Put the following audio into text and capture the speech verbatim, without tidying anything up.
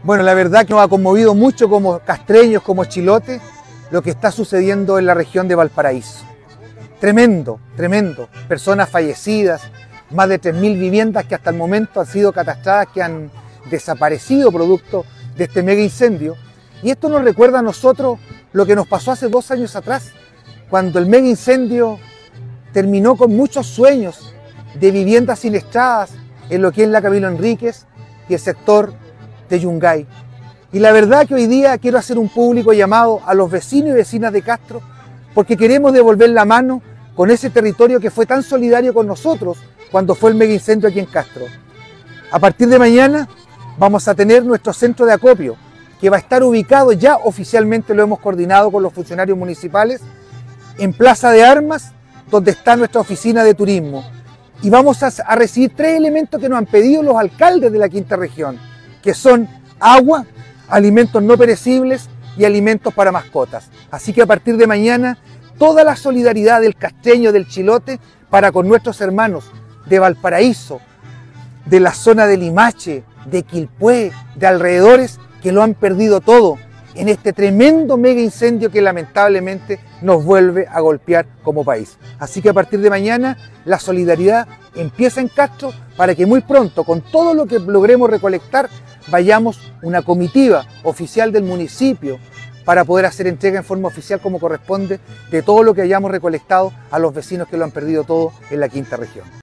Bueno, la verdad que nos ha conmovido mucho como castreños, como chilotes, lo que está sucediendo en la región de Valparaíso. Tremendo, tremendo. Personas fallecidas, más de tres mil viviendas que hasta el momento han sido catastradas, que han desaparecido producto de este mega incendio. Y esto nos recuerda a nosotros lo que nos pasó hace dos años atrás, cuando el mega incendio terminó con muchos sueños de viviendas siniestradas en lo que es la Camilo Enríquez y el sector de Yungay. Y la verdad que hoy día quiero hacer un público llamado a los vecinos y vecinas de Castro, porque queremos devolver la mano con ese territorio que fue tan solidario con nosotros cuando fue el mega incendio aquí en Castro. A partir de mañana vamos a tener nuestro centro de acopio, que va a estar ubicado, ya oficialmente lo hemos coordinado con los funcionarios municipales, en Plaza de Armas, donde está nuestra oficina de turismo. Y vamos a, a recibir tres elementos que nos han pedido los alcaldes de la quinta región, que son agua, alimentos no perecibles y alimentos para mascotas. Así que a partir de mañana, toda la solidaridad del castreño, del chilote, para con nuestros hermanos de Valparaíso, de la zona de Limache, de Quilpué, de alrededores, que lo han perdido todo en este tremendo mega incendio que lamentablemente nos vuelve a golpear como país. Así que a partir de mañana la solidaridad empieza en Castro para que muy pronto, con todo lo que logremos recolectar, vayamos una comitiva oficial del municipio para poder hacer entrega en forma oficial como corresponde de todo lo que hayamos recolectado a los vecinos que lo han perdido todo en la quinta región.